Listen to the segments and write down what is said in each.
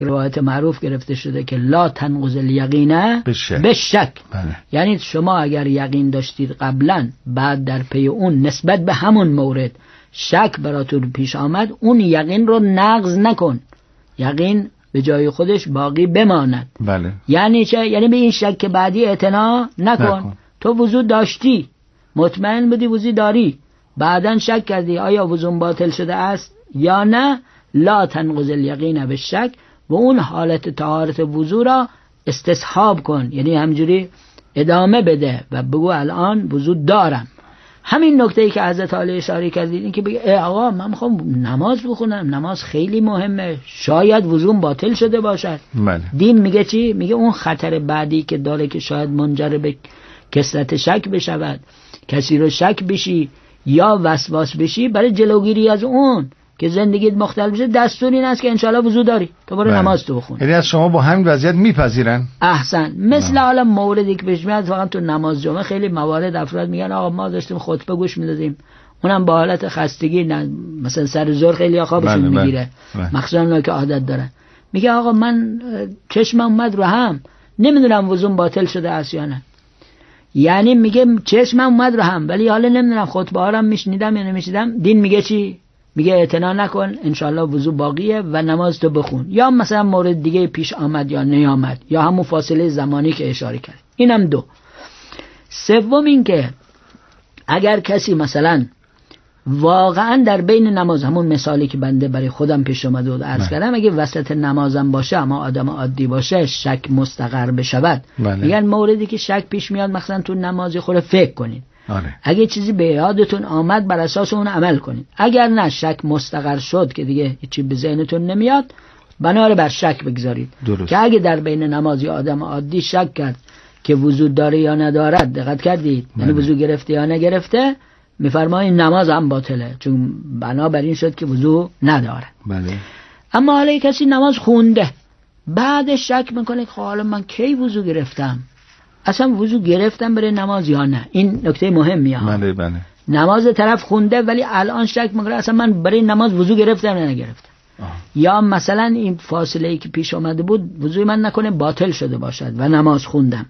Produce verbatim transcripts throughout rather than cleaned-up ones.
روایت معروف گرفته شده که لا تنقض الیقین بالشک. یعنی شما اگر یقین داشتید قبلا، بعد در پی اون نسبت به همون مورد شک براتون پیش آمد، اون یقین رو نقض نکن، یقین به جای خودش باقی بماند. بله. یعنی چه؟ یعنی به این شک بعدی اعتنا نکن. نکن. تو وضو داشتی، مطمئن بودی وضو داری، بعدن شک کردی آیا وضو باطل شده است یا نه، لا تنقض الیقین بالشک، و اون حالت طهارت وضو را استصحاب کن، یعنی همجوری ادامه بده و بگو الان وضو دارم. همین نکته ای که حضرت علی اشاره کردید، این که بگه ای آقا من میخوام نماز بخونم، نماز خیلی مهمه، شاید وضوم باطل شده باشد. بله. دین میگه چی؟ میگه اون خطر بعدی که داره که شاید منجر به کثرت شک بشود، کسی رو شک بشی یا وسواس بشی، برای جلوگیری از اون که زندگیت مختلف بشه دستور این است که انشالله وضو داری، تو برو نماز تو بخون. یعنی از شما با همین وضعیت میپذیرن؟ احسن. مثل حالا موردی که پیش میاد واقعا تو نماز جمعه خیلی موارد افراد میگن آقا ما داشتیم خطبه گوش میدادیم، اونم با حالت خستگی، مثلا سر زور خیلی خوابشون بله میگیره، بله. مخصوصا اونایی که عادت دارن، میگه آقا من چشمم اومد رو هم، نمیدونم وضوم باطل شده است یا نه. یعنی میگه چشمم اومد رو هم ولی حالا نمیدونم خطبه ها رو میشنیدم یا نمیشنیدم. دین میگه چی؟ میگه اعتنا نکن، انشالله وضو باقیه و نماز تو بخون. یا مثلا مورد دیگه پیش آمد یا نیامد، یا همون فاصله زمانی که اشاره کرد. اینم دو. سوم این که اگر کسی مثلا واقعا در بین نماز، همون مثالی که بنده برای خودم پیش اومده و عرض کردم، اگه وسط نمازم باشه اما آدم عادی باشه شک مستقر بشود، میگن موردی که شک پیش میاد مثلا تو نمازی خوره فکر کنید. آره. اگه چیزی به یادتون آمد بر اساس اون عمل کنید، اگر نه شک مستقر شد که دیگه چیزی به ذهنتون نمیاد، بنابراین بر شک بگذارید. درست. که اگه در بین نمازی آدم عادی شک کرد که وضو داره یا ندارد، دقت کردید؟ یعنی وضو گرفته یا نگرفته، میفرمایید نماز هم باطله، چون بنابر این شد که وضو نداره. بله. اما حالا کسی نماز خونده، بعد شک میکنه که حالا من کی وضو گرفتم، اصلا وضو گرفتم برای نماز یا نه. این نکته مهمیه. بله بله. نماز طرف خونده ولی الان شک میکنه اصلا من برای نماز وضو گرفتم یا نگرفتم. آه. یا مثلا این فاصله ای که پیش آمده بود وضوی من نکنه باطل شده باشد و نماز خوندم.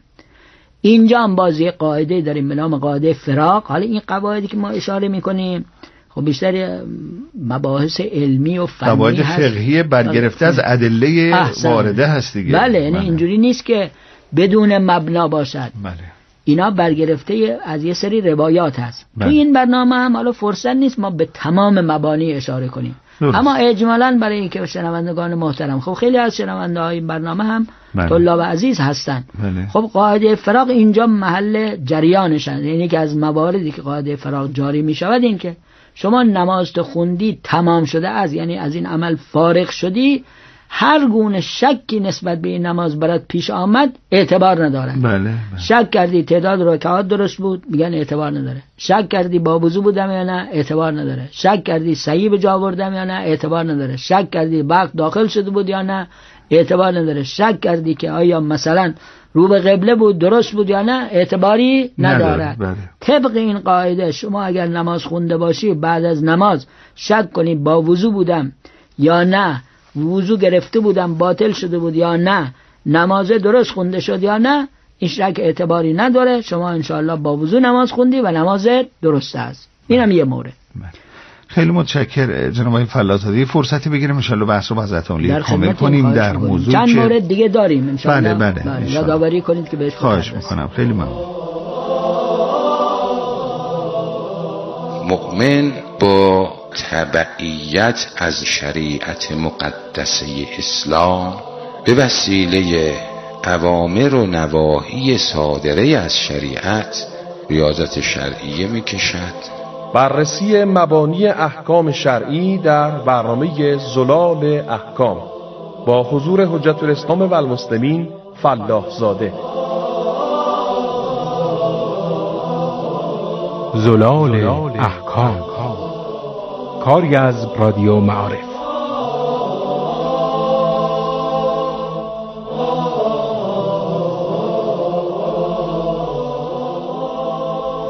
اینجا هم بازی قاعده داریم به نام قاعده فراق. حالا این قواعدی که ما اشاره میکنیم خب بیشتر مباحث علمی و فنی قواعد هست، فقهی برگرفته از ادله وارده هست دیگه. بله، یعنی اینجوری نیست که بدون مبنا باشد. بله. اینا برگرفته از یه سری روایات هست. بله. تو این برنامه هم حالا فرصت نیست ما به تمام مبانی اشاره کنیم. درست. اما اجمالاً برای اینکه شنوندگان محترم، خب خیلی از شنونده های این برنامه هم بله. طلاب عزیز هستن. بله. خب قاعده فراق اینجا محل جریانشن، یعنی که از مواردی که قاعده فراق جاری می شود این که شما نماز تو خوندی تمام شده از، یعنی از این عمل فارغ شدی، هر گونه شکی نسبت به این نماز برات پیش آمد اعتبار نداره. بله, بله. شک کردی تعداد رکعات درست بود، میگن اعتبار نداره. شک کردی با وضو بودم یا نه، اعتبار نداره. شک کردی صحیح به جا آوردم یا نه، اعتبار نداره. شک کردی وقت داخل شده بود یا نه، اعتبار نداره. شک کردی که آیا مثلا رو به قبله بود درست بود یا نه، اعتباری نداره. بله. طبق این قاعده شما اگر نماز خونده باشی بعد از نماز شک کنی با وضو بودم یا نه، وضو گرفته بودم باطل شده بود یا نه، نماز درست خونده شد یا نه، این شک اعتباری نداره. شما انشاءالله با وضو نماز خوندی و نماز درست است. اینم یه مورد. خیلی متشکر جناب آقای فلاطی. فرصتی بگیریم انشاءالله بحث رو با حضرتون کامل کنیم در موضوع چند مورد دیگه داریم انشاءالله. بله بله, بله. یادآوری کنید که بهش خواهش میکنم. خیلی ممنون. مؤمن با تبعیت از شریعت مقدسه اسلام به وسیله اوامر و نواهی صادره از شریعت ریاضت شرعیه میکشد. بررسی مبانی احکام شرعی در برنامه زلال احکام با حضور حجت الاسلام و المسلمین فلاح زاده. زلال احکام، کاری از رادیو معارف.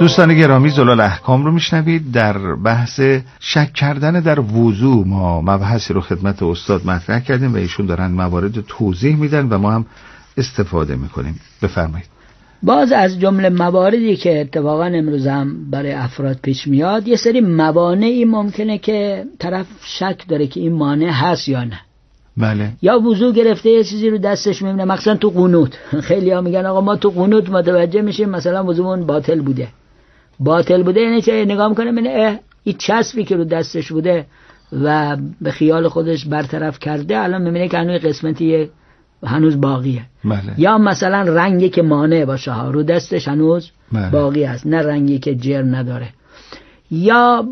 دوستان گرامی، زلال احکام رو میشنوید. در بحث شک کردن در وضو ما مبحثی رو خدمت استاد مطرح کردیم و ایشون دارن موارد توضیح میدن و ما هم استفاده میکنیم. بفرمایید. باز از جمله مواردی که اتفاقا امروز هم برای افراد پیش میاد، یه سری موانعی ممکنه که طرف شک داره که این مانع هست یا نه. بله. یا وضو گرفته یه چیزی رو دستش میبینه، مثلا تو قنوت. خیلی ها میگن آقا ما تو قنوت متوجه میشیم مثلا وضومون باطل بوده. باطل بوده یعنی چه؟ نگاه میکنه میبینه این چسبی که رو دستش بوده و به خیال خودش برطرف کرده، الان میبینه که هنوز قسمتی هنوز باقیه. بله. یا مثلا رنگی که مانع باشه ها رو دستش هنوز بله. باقی است، نه رنگی که جرم نداره. یا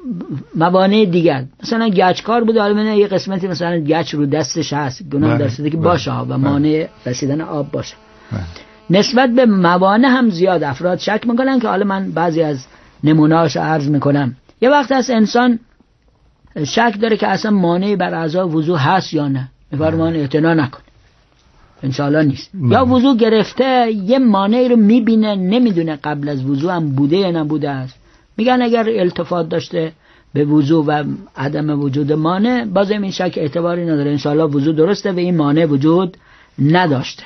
موانع دیگر، مثلا گچکار بوده، حالا یه قسمتی مثلا گچ رو دستش هست، گناه درسته که باشه ها و مانع رسیدن آب باشه. بله. نسبت به موانع هم زیاد افراد شک میکنن که حالا من بعضی از نمونه‌هاش عرض میکنم. یه وقت هست انسان شک داره که اصلا مانعی بر اعضای وضو هست یا نه، میفرمان اعتنا نکن، انشاءالله نیست. مم. یا وضو گرفته یه مانعی رو میبینه، نمیدونه قبل از وضو هم بوده یا نبوده است. میگن اگر التفات داشته به وضو و عدم وجود مانع، باز این شک اعتباری نداره، انشاءالله وضو درسته و این مانع وجود نداشته.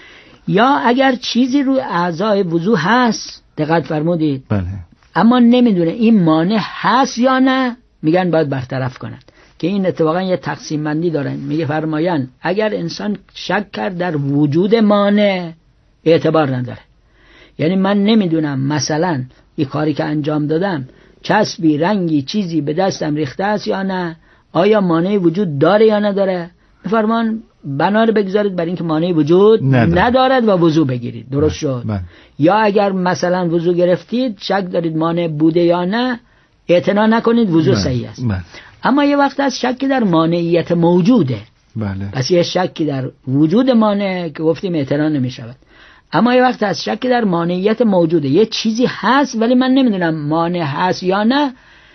یا اگر چیزی رو اعضای وضو هست، دقت فرمودید، بله. اما نمیدونه این مانع هست یا نه، میگن باید برطرف کنند. که این اتفاقا یه تقسیم بندی دارن. میگه فرمایند اگر انسان شک کرد در وجود مانع، اعتبار نداره. یعنی من نمیدونم مثلا این کاری که انجام دادم چسبی، رنگی، چیزی به دستم ریخته است یا نه، آیا مانعی وجود داره یا نداره، میفرمان بنا رو بگذارید بر اینکه مانعی وجود نداره. ندارد و وضو بگیرید. درست شد؟ من. یا اگر مثلا وضو گرفتید شک دارید مانع بوده یا نه، اعتنا نکنید، وضو صحیح است. من. اما یه وقت از شکی در مانعیت موجوده. بله. پس یه شکی در وجود مانع که گفتیم اعتنا نمی شود. اما یه وقت از شکی در مانعیت موجوده، یه چیزی هست ولی من نمیدونم مانع هست یا نه،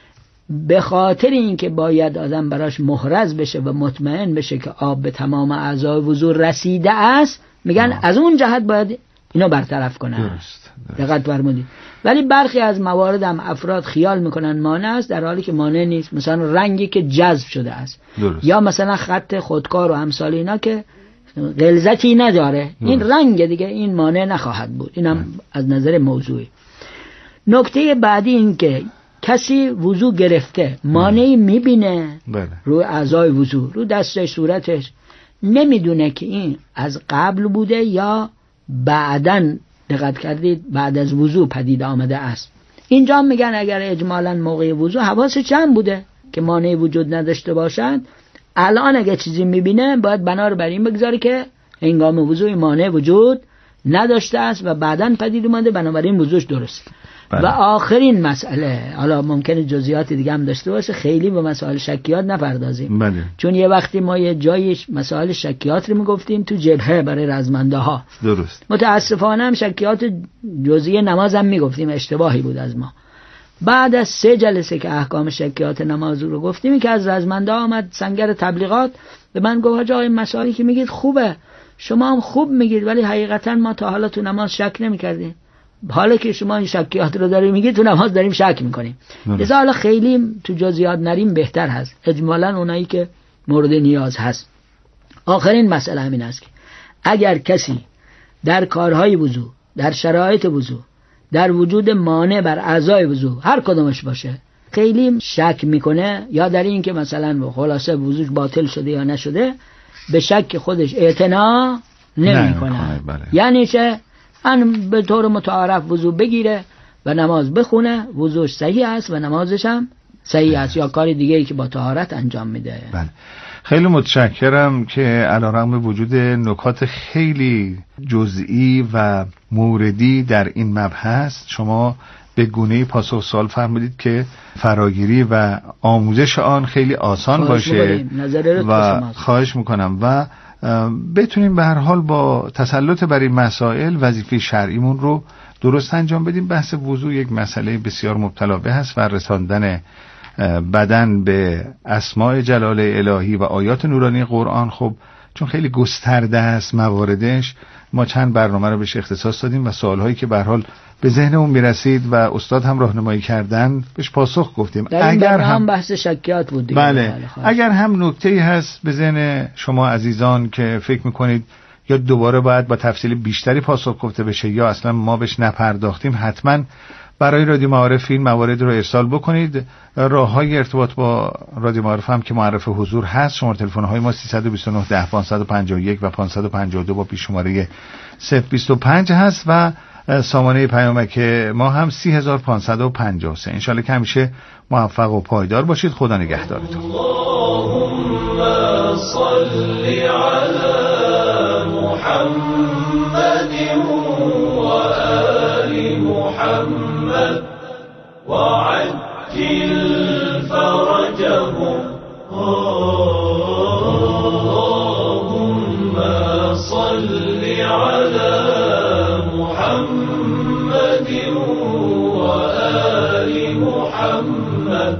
به خاطر اینکه باید آدم براش محرز بشه و مطمئن بشه که آب به تمام اعضای وضو رسیده است، میگن آه. از اون جهت باید اینو برطرف کنن. درست. دقت فرمودید. ولی برخی از موارد هم افراد خیال میکنن مانع است در حالی که مانع نیست. مثلا رنگی که جذب شده است. درست. یا مثلا خط خودکار و امثال اینا که غلظتی نداره. درست. این رنگ دیگه این مانع نخواهد بود. اینم از نظر موضوعی. نکته بعدی این که کسی وضو گرفته مانعی میبینه بله. رو اعضای وضو، رو دستش، صورتش، نمیدونه که این از قبل بوده یا بعدن، دقت کردید، بعد از وضو پدید آمده است. اینجا میگن اگر اجمالاً موقع وضو حواسش جمع بوده که مانعی وجود نداشته باشد، الان اگه چیزی میبینه باید بنا رو بر این بگذاره که هنگام وضو مانع وجود نداشته است و بعدن پدید اومده، بنابراین وضوش درست. بله. و آخرین مسئله، حالا ممکنه جزئیات دیگه هم داشته باشه، خیلی به مسائل شکیات نپردازیم. بله. چون یه وقتی ما یه جایی مسائل شکیات رو میگفتیم تو جبهه برای رزمنده ها. درست. متاسفانه هم شکیات جزئی نماز هم میگفتیم، اشتباهی بود از ما. بعد از سه جلسه که احکام شکیات نماز رو گفتیم، که از رزمنده ها آمد سنگر تبلیغات به من گفت حاجی این مسائلی که میگید خوبه، شما هم خوب میگید، ولی حقیقتا ما تا حالا تو نماز شک نمیکردیم، حالا که شما این شکیات رو داریم میگید تو نماز داریم شک میکنیم. لذا حالا خیلی تو جزئیات نریم بهتر هست، اجمالاً اونایی که مورد نیاز هست. آخرین مسئله همین است که اگر کسی در کارهای وضو، در شرایط وضو، در وجود مانع بر اعضای وضو هر کدومش باشه خیلی شک میکنه، یا در این که مثلا خلاصه وضوش باطل شده یا نشده، به شک خودش اعتنا نمیکنه. بله. یعنی چه؟ ان به طور متعارف وضو بگیره و نماز بخونه، وضوش صحیح است و نمازش هم صحیح است، یا کاری دیگه ای که با طهارت انجام میده. بله. خیلی متشکرم که علیرغم وجود نکات خیلی جزئی و موردی در این مبحث، شما به گونه‌ای پاسخ سوال فرمودید که فراگیری و آموزش آن خیلی آسان باشه و خواهش میکنم و بتونیم به هر حال با تسلط بر این مسائل وظیفه شرعیمون رو درست انجام بدیم. بحث وضو یک مسئله بسیار مبتلا به هست و رساندن بدن به اسماء جلال الهی و آیات نورانی قرآن، خب چون خیلی گسترده است مواردش، ما چند برنامه رو بهش اختصاص دادیم و سوالهایی که به هر حال به ذهنمون میرسید و استاد هم راهنمایی کردن بهش پاسخ گفتیم. اگر هم بحث شکیات بود دیگه. بله. اگر هم نکته‌ای هست به ذهن شما عزیزان که فکر میکنید یا دوباره باید با تفصیل بیشتری پاسخ گفته بشه یا اصلا ما بهش نپرداختیم، حتما برای رادیو معارف این موارد رو ارسال بکنید. راه‌های ارتباط با رادیو معارف هم که معرف حضور هست. شماره تلفن‌های ما سیصد و بیست و نه ده پانصد و پنجاه و یک و پانصد و پنجاه و دو با پیش شماره صفر بیست و پنج هست و سامانه پیامک ما هم سی هزار و پانصد و پنجاه و سه. انشالله که همیشه موفق و پایدار باشید. خدا نگهدارتون. اللهم صل علی محمد و آل محمد و عجل فرجهم. اللهم صل علی محمد وآل محمد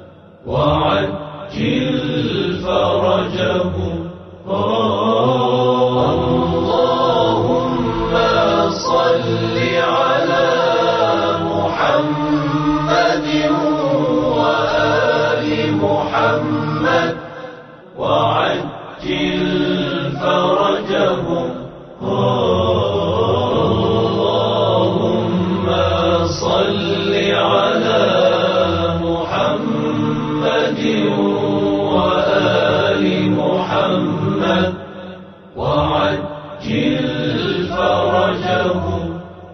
وعجل فرجهم. اللهم صل على محمد وآل محمد وعجل فرجهم. اللهم صل على محمد وآل محمد وعجل فرجهم.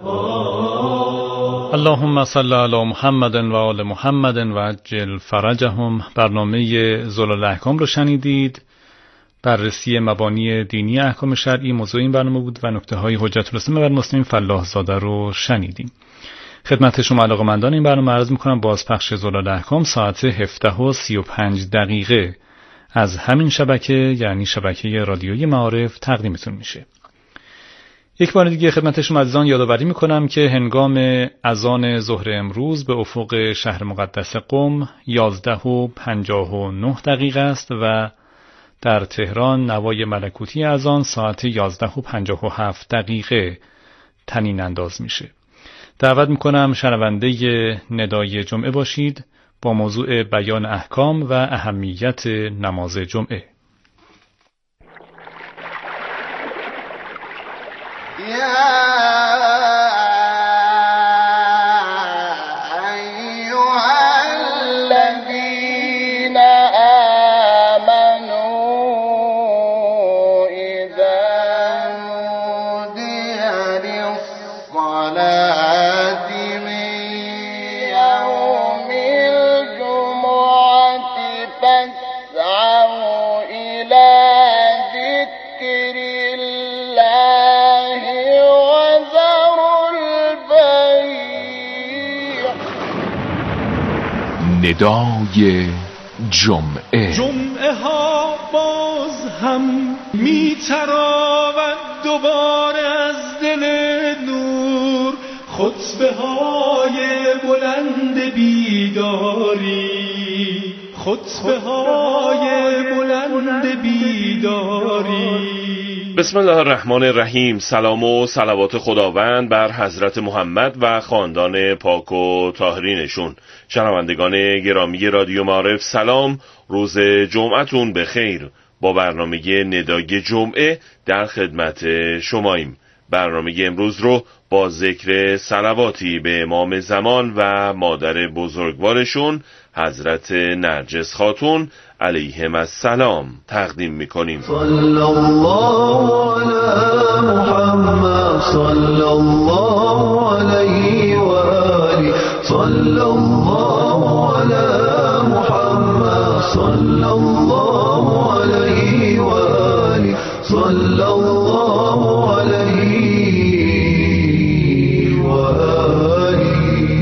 اللهم صل علی محمد و آل محمد و عجل فرجهم. برنامه زلال احکام رو شنیدید. بررسی مبانی دینی احکام شرعی موضوع این برنامه بود و نکته‌های حجت الاسلام بر مسلمین فلاح زاده رو شنیدیم. خدمت شما علاقه‌مندان این برنامه عرض می‌کنم بازپخش زلال احکام ساعت هفده و سی و پنج دقیقه از همین شبکه، یعنی شبکه رادیویی معارف، تقدیمتون میشه. یک بار دیگه خدمت شما عزیزان یادآوری می‌کنم که هنگام اذان ظهر امروز به افق شهر مقدس قم یازده و پنجاه و نه دقیقه است و در تهران نوای ملکوتی اذان ساعت یازده و پنجاه و هفت دقیقه طنین انداز میشه. دعوت میکنم شنونده ندای جمعه باشید با موضوع بیان احکام و اهمیت نماز جمعه. ندای جمعه. جمعه ها باز هم میتراود دوباره از دل نور، خطبه های بلند بیداری، خطبه های بلند بیداری. بسم الله الرحمن الرحیم. سلام و صلوات خداوند بر حضرت محمد و خاندان پاک و طاهرینشون. شنوندگان گرامی رادیو معارف سلام، روز جمعتون بخیر. با برنامه ندای جمعه در خدمت شماییم. برنامه امروز رو با ذکر صلواتی به امام زمان و مادر بزرگوارشون حضرت نرجس خاتون علیهم السلام تقدیم میکنیم. صلی الله علی محمد صلی الله علیه و آله صلی الله علی محمد صلی الله علیه و آله صلی الله علیه و آله.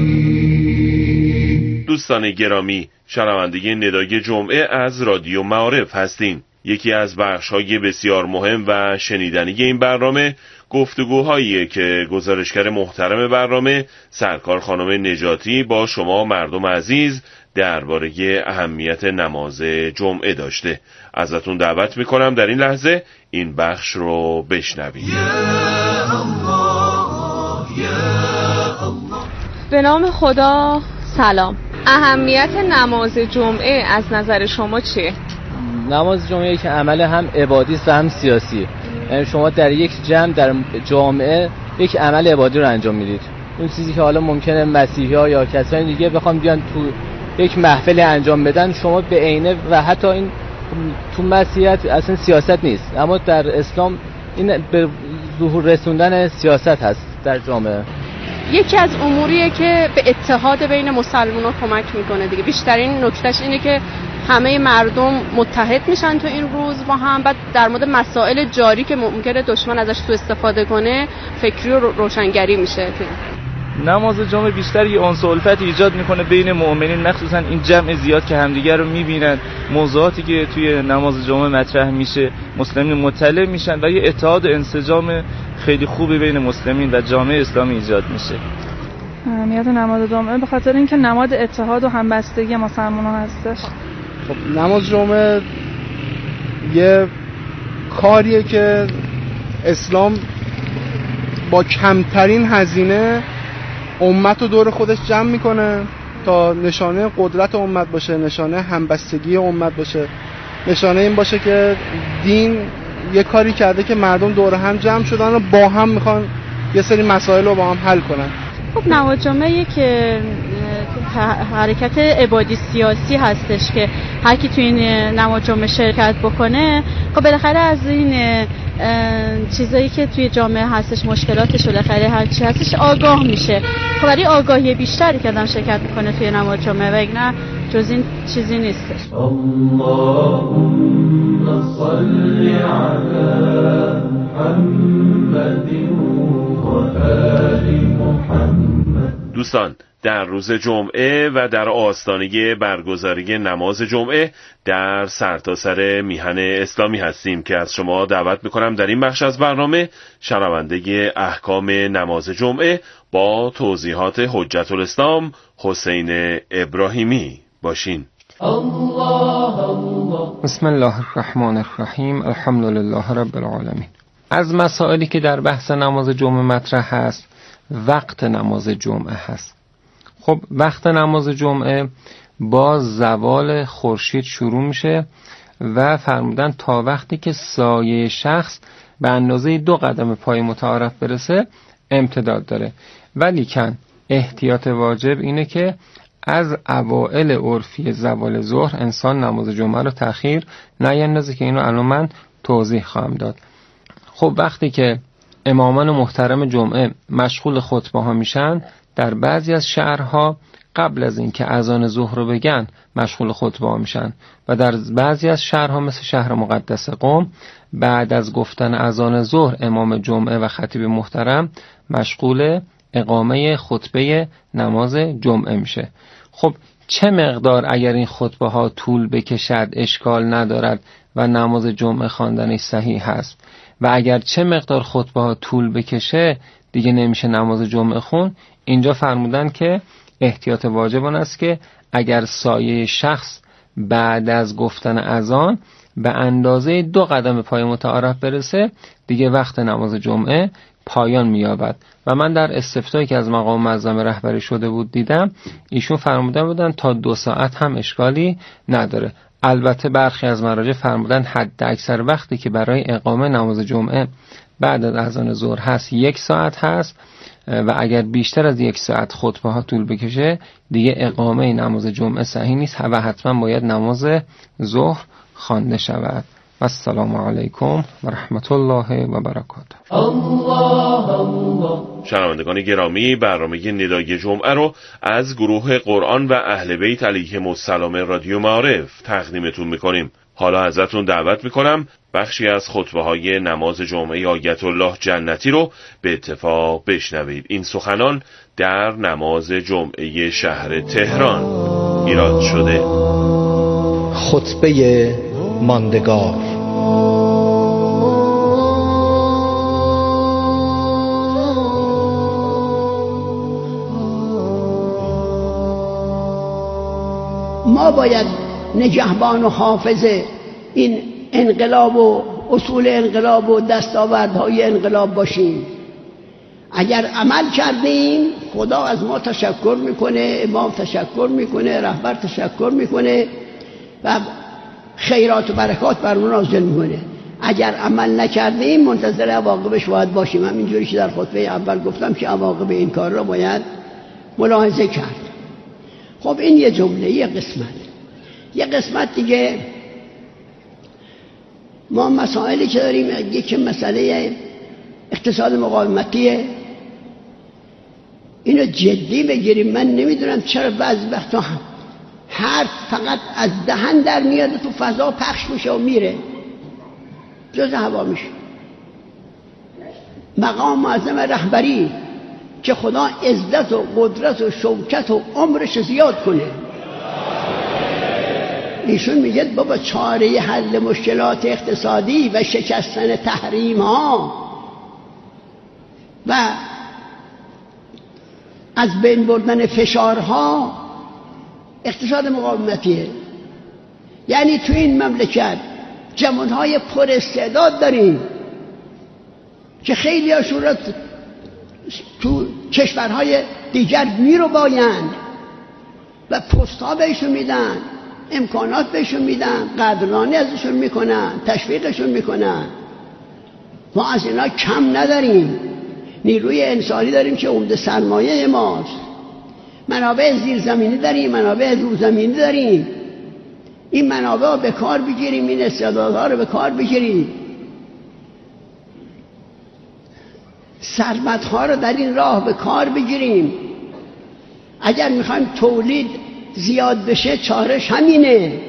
دوستان گرامی، شنونده ندای جمعه از رادیو معارف هستیم. یکی از بخش‌های بسیار مهم و شنیدنی این برنامه گفتگوهایی که گزارشگر محترم برنامه سرکار خانم نجاتی با شما مردم عزیز درباره اهمیت نماز جمعه داشته. ازتون دعوت میکنم در این لحظه این بخش رو بشنوید. یا الله یا الله به نام خدا. سلام. اهمیت نماز جمعه از نظر شما چیه؟ نماز جمعه یک عمل هم عبادی است و هم سیاسی. یعنی شما در یک جمع در جامعه یک عمل عبادی رو انجام میدید. اون چیزی که حالا ممکنه مسیحی‌ها یا کسای دیگه بخوام بیان تو یک محفل انجام بدن، شما به عینه و حتی این تو مسیحیت اصلا سیاست نیست، اما در اسلام این به ظهور رسوندن سیاست هست در جامعه. یکی از اموریه که به اتحاد بین مسلمان‌ها کمک میکنه دیگه. بیشترین نکتهش اینه که همه مردم متحد میشن تو این روز با هم. بعد در مورد مسائل جاری که ممکنه دشمن ازش سوء استفاده کنه، فکری و روشنگری میشه. نماز جمعه بیشتر یه انس و الفت ایجاد میکنه بین مؤمنین، مخصوصا این جمع زیاد که همدیگر رو میبینن، موضوعاتی که توی نماز جمعه مطرح میشه مسلمین مطلع میشن و یه اتحاد و انسجام خیلی خوبی بین مسلمین و جامعه اسلامی ایجاد میشه. اهمیت نماز جمعه به خاطر اینکه نماد اتحاد و همبستگی مسلمان‌ها هستش. خب نماز جمعه یه کاریه که اسلام با کمترین هزینه امت رو دور خودش جمع میکنه تا نشانه قدرت امت باشه، نشانه همبستگی امت باشه، نشانه این باشه که دین یه کاری کرده که مردم دور هم جمع شدن و با هم میخوان یه سری مسائل رو با هم حل کنن. خب نماز جمعه یک حرکت عبادی سیاسی هستش که هر کی توی این نماز جمعه شرکت بکنه، خب بالاخره از این چیزایی که توی جامعه هستش، مشکلاتش و بالاخره هر چی هستش آگاه میشه. خب برای آگاهی بیشتری که آدم شرکت میکنه توی نماز جمعه، و نه جز این چیزی نیستش. اللهم صل علی محمد و آل محمد. دوستان، در روز جمعه و در آستانه برگزاری نماز جمعه در سرتاسر میهن اسلامی هستیم که از شما دعوت میکنم در این بخش از برنامه شنونده احکام نماز جمعه با توضیحات حجت الاسلام حسین ابراهیمی باشین. الله الله. بسم الله الرحمن الرحیم. الحمد لله رب العالمین. از مسائلی که در بحث نماز جمعه مطرح هست، وقت نماز جمعه هست. خب وقت نماز جمعه با زوال خورشید شروع میشه و فرمودن تا وقتی که سایه شخص به اندازه دو قدم پای متعارف برسه امتداد داره. ولیکن احتیاط واجب اینه که از اوائل عرفی زوال ظهر انسان نماز جمعه رو تأخیر نیندازه که اینو الان من توضیح خواهم داد. خب وقتی که امامان محترم جمعه مشغول خطبه ها میشن، در بعضی از شهرها قبل از اینکه اذان ظهر رو بگن مشغول خطبه ها میشن و در بعضی از شهرها مثل شهر مقدس قم بعد از گفتن اذان ظهر امام جمعه و خطیب محترم مشغول اقامه خطبه نماز جمعه میشه. خب چه مقدار اگر این خطبه ها طول بکشد اشکال ندارد و نماز جمعه خواندنش صحیح هست، و اگر چه مقدار خطبه ها طول بکشه دیگه نمیشه نماز جمعه خون. اینجا فرمودن که احتیاط واجب آن است که اگر سایه شخص بعد از گفتن اذان به اندازه دو قدم پای متعارف برسه دیگه وقت نماز جمعه پایان می‌یابد. و من در استفتایی که از مقام معظم رهبری شده بود دیدم ایشون فرمودن بودن تا دو ساعت هم اشکالی نداره. البته برخی از مراجع فرمودن حد اکثر وقتی که برای اقامه نماز جمعه بعد از اذان ظهر هست یک ساعت هست و اگر بیشتر از یک ساعت خطبه ها طول بکشه دیگه اقامه نماز جمعه صحیح نیست و حتما باید نماز ظهر خوانده شود. و السلام علیکم و رحمت الله و برکاته. الله الله. شنوندگان گرامی، برنامه ندای جمعه رو از گروه قرآن و اهل بیت علیهم السلام رادیو معارف تقدیمتون میکنیم. حالا ازتون دعوت میکنم بخشی از خطبه های نماز جمعه آیت الله جنتی رو به اتفاق بشنوید. این سخنان در نماز جمعه شهر تهران ایراد شده. خطبه ماندگار. ما باید نگهبان و حافظ این انقلاب و اصول انقلاب و دستاوردهای انقلاب باشیم. اگر عمل کردیم خدا از ما تشکر میکنه، امام تشکر میکنه، رهبر تشکر میکنه و خیرات و برکات بر ما نازل میکنه. اگر عمل نکردیم منتظر عواقبش باید باشیم. همینجوری که در خطبه اول گفتم که عواقب این کار را باید ملاحظه کرد. خب این یه جمله، یه قسمت. یه قسمت دیگه ما مسائلی که داریم، یکی مسئله اقتصاد مقاومتیه، اینو جدی بگیریم. من نمیدونم چرا بعضی وقتا حرف فقط از دهن در میاد و تو فضا پخش میشه و میره، جز هوا میشه. مقام معظم رهبری که خدا عزت و قدرت و شوکت و عمرش زیاد کنه، ایشون میگه بابا چاره حل مشکلات اقتصادی و شکستن تحریم ها و از بین بردن فشارها اقتصاد مقاومتیه. یعنی تو این مملکت جوانهای پر استعداد داریم که خیلی هاشون را تو کشورهای دیگر میرو بایند و پست‌ها بهشون میدن، امکانات بهشون میدن، قدردانی ازشون میکنن، تشویقشون میکنن. ما از اینا کم نداریم. نیروی انسانی داریم که عمده سرمایه ماست. منابع زیرزمینی داریم، منابع زیرزمینی داریم. این منابع رو به کار بگیریم، این استعدادها رو به کار بگیریم. ثروت‌ها رو در این راه به کار بگیریم. اگر میخوایم تولید زیاد بشه چارش همینه.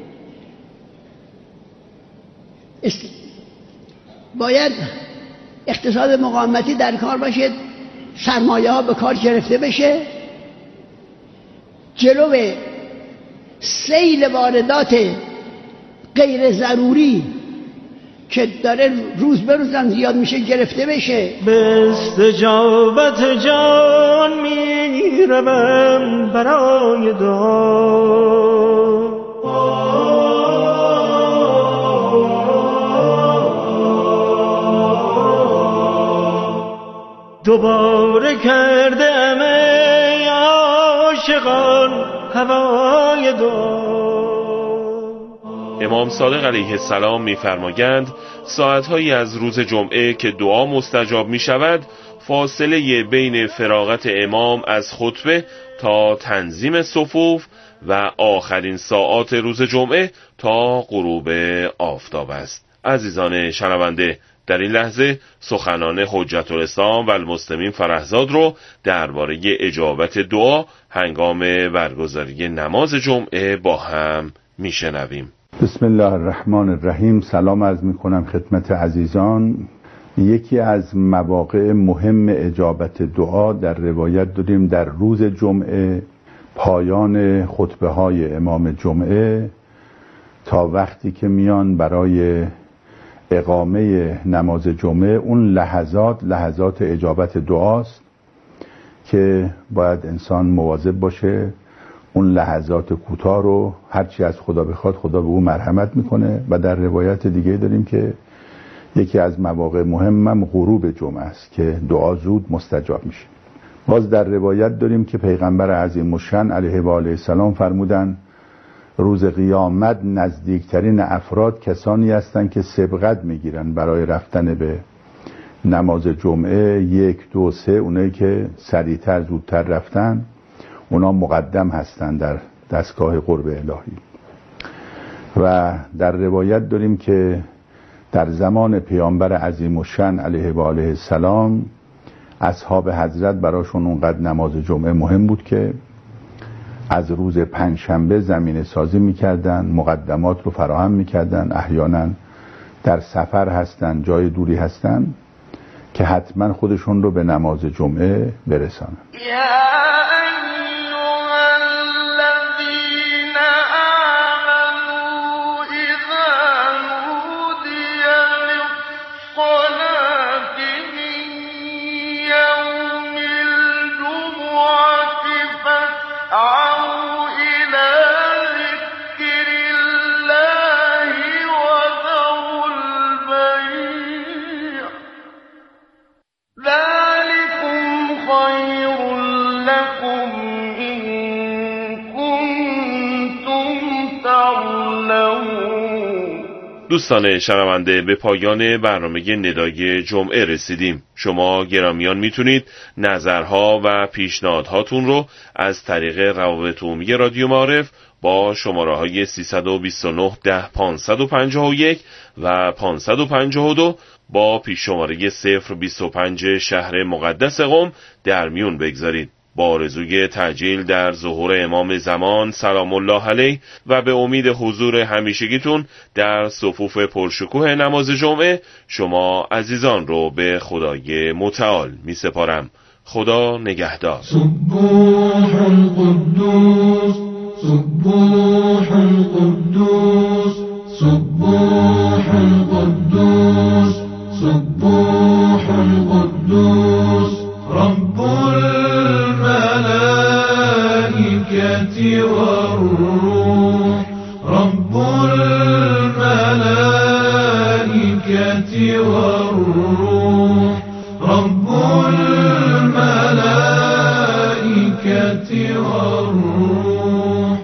است... باید اقتصاد مقاومتی در کار باشه، سرمایه ها به کار گرفته بشه، جلو سیل واردات غیر ضروری که داره روز به روزم زیاد میشه گرفته بشه. به استجابت جان میروم برای دعا، دوباره کرده ام ای عاشقان هوای دعا. امام صادق علیه السلام می‌فرمایند ساعت‌هایی از روز جمعه که دعا مستجاب می‌شود، فاصله بین فراغت امام از خطبه تا تنظیم صفوف و آخرین ساعات روز جمعه تا غروب آفتاب است. عزیزان شنونده، در این لحظه سخنان حجت الاسلام و المسلمین فرهزاد رو درباره اجابت دعا هنگام برگزاری نماز جمعه با هم میشنویم. بسم الله الرحمن الرحیم. سلام عرض می کنم خدمت عزیزان. یکی از مواقع مهم اجابت دعا در روایت داریم در روز جمعه، پایان خطبه های امام جمعه تا وقتی که میان برای اقامه نماز جمعه. اون لحظات لحظات اجابت دعاست که باید انسان مواظب باشه اون لحظات کوتاه رو هرچی از خدا بخواد خدا به او مرحمت میکنه. و در روایت دیگه داریم که یکی از مواقع مهمم غروب جمعه است که دعا زود مستجاب میشه. باز در روایت داریم که پیغمبر عظیم الشأن علیه و آله السلام فرمودن روز قیامت نزدیکترین افراد کسانی هستند که سبقت میگیرن برای رفتن به نماز جمعه. یک دو سه، اونایی که سریعتر زودتر رفتن اونا مقدم هستن در دستگاه قرب الهی. و در روایت داریم که در زمان پیامبر عظیم الشأن علیه و آله السلام اصحاب حضرت براشون اونقدر نماز جمعه مهم بود که از روز پنجشنبه زمینه سازی میکردن، مقدمات رو فراهم میکردن. احیانا در سفر هستن، جای دوری هستن که حتما خودشون رو به نماز جمعه برسانن. ذلكم دوستان شنونده، به پایان برنامه ندای جمعه رسیدیم. شما گرامیان میتونید نظرها و پیشنهادهاتون رو از طریق روابط عمومی رادیو معارف با شماره های سیصد و بیست و نه ده پانصد و پنجاه و یک و پانصد و پنجاه و دو با پیش شماره صفر بیست و پنج شهر مقدس قم در میون بگذارید. با آرزوی تعجیل در ظهور امام زمان سلام الله علیه و به امید حضور همیشگیتون در صفوف پرشکوه نماز جمعه، شما عزیزان رو به خدای متعال می سپارم. خدا نگهدار. سبوح قدوس سبوح قدوس سبوح قدوس سبوح قدوس رب الملائكة والروح رب الملائكة والروح رب الملائكة والروح.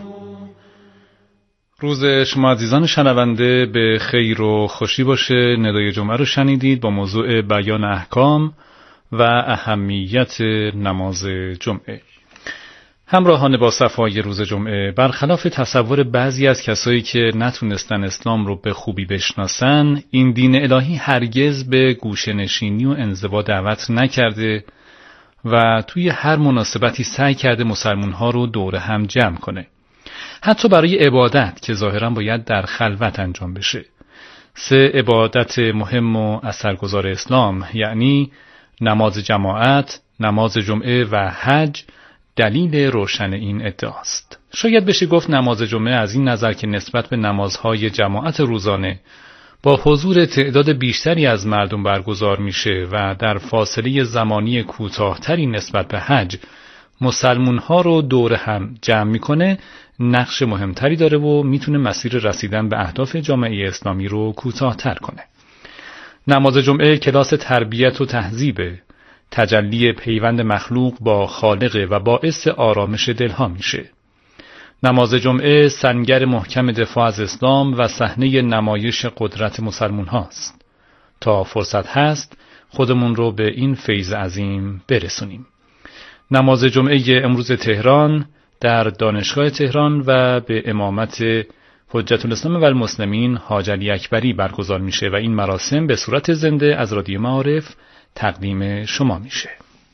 روز شما عزیزان شنونده به خیر و خوشی باشه. ندای جمعه رو شنیدید با موضوع بیان احکام و اهمیت نماز جمعه. همراهان با صفای روز جمعه، برخلاف تصور بعضی از کسایی که نتونستن اسلام رو به خوبی بشناسن، این دین الهی هرگز به گوشه‌نشینی و انزوا دعوت نکرده و توی هر مناسبتی سعی کرده مسلمان‌ها رو دور هم جمع کنه. حتی برای عبادت که ظاهراً باید در خلوت انجام بشه. سه عبادت مهم و اثرگذار اسلام، یعنی نماز جماعت، نماز جمعه و حج، دلیل روشن این ادعاست. شاید بشه گفت نماز جمعه از این نظر که نسبت به نمازهای جماعت روزانه با حضور تعداد بیشتری از مردم برگزار میشه و در فاصله زمانی کوتاهتری نسبت به حج مسلمونها رو دور هم جمع میکنه، نقش مهمتری داره و میتونه مسیر رسیدن به اهداف جامعه اسلامی رو کوتاهتر کنه. نماز جمعه کلاس تربیت و تهذیبه، تجلی پیوند مخلوق با خالق و باعث آرامش دلها میشه. نماز جمعه سنگر محکم دفاع از اسلام و صحنه نمایش قدرت مسلمون هاست. تا فرصت هست خودمون رو به این فیض عظیم برسونیم. نماز جمعه امروز تهران در دانشگاه تهران و به امامت حجت الاسلام و المسلمین حاج علی اکبری برگزار میشه و این مراسم به صورت زنده از رادیو معارف تقدیم شما میشه.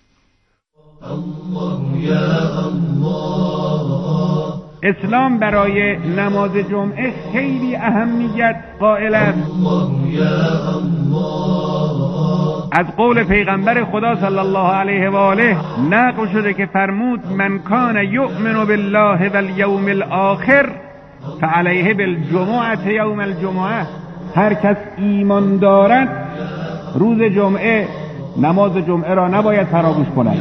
الله یا الله. اسلام برای نماز جمعه خیلی اهمیت قائل است. الله یا الله. از قول پیغمبر خدا صلی الله علیه و آله نقل شده که فرمود من کان یؤمن بالله والیوم الاخر فعلیه بالجمعه یوم الجمعه. هر کس ایمان دارد روز جمعه نماز جمعه را نباید فراموش کند.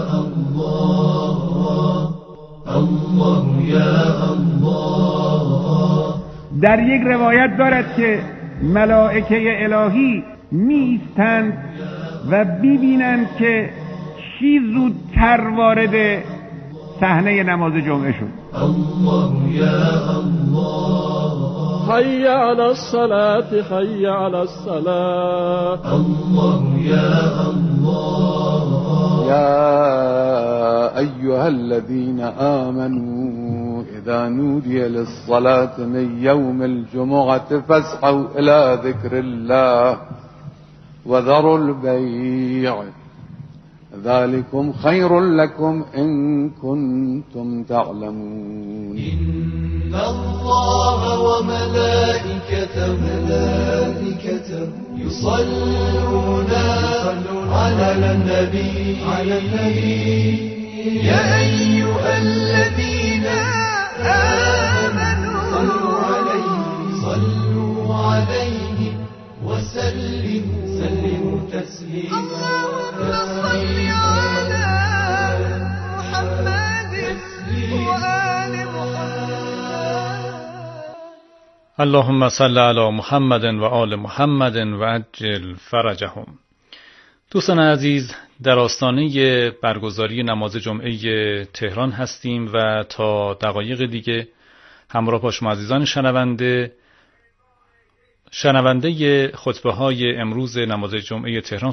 در یک روایت دارد که ملائکه الهی میستند و ببینند که چی زودتر وارد صحنه نماز جمعه شد. الله یا الله. حی علی الصلاة حی علی الصلاة. الله یا الله. یا ایها الذین آمنوا اذا نودی للصلاة من یوم الجمعة فاسعوا الى ذکر الله وذروا البیع ذلكم خير لكم إن كنتم تعلمون. إن الله وملائكته ملائكته يصلون على النبي على النبي يا أيها الذين آمنوا صلوا عليه صلوا عليه وسلموا سلموا تسليما. اللهم صل علی محمد و آل محمد و عجل فرجهم. دوستان عزیز، در آستانه برگزاری نماز جمعه تهران هستیم و تا دقایق دیگه همراه با شما عزیزان شنونده شنونده خطبه های امروز نماز جمعه تهران